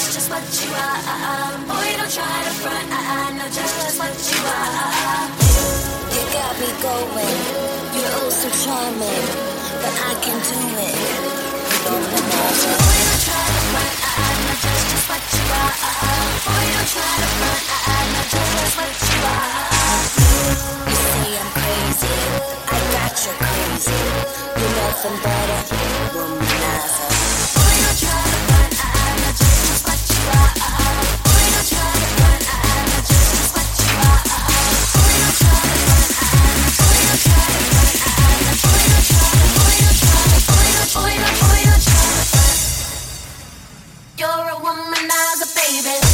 just what you are. Boy, don't try to front, I know just what you are. You got me going, you're oh so charming, but I can do it. Boy, don't try to front, I know just what you are. Boy, don't try to front, I know just what you are. You say I'm crazy, I got you crazy. You're nothing but a womanizer. Boy, don't try to front, I know just what you are. Boy, don't try to front, I know just what you are. Boy, don't try to front, boy, don't try to front, boy, don't try to, boy, don't try to, boy, don't try to front. You're a womanizer, baby.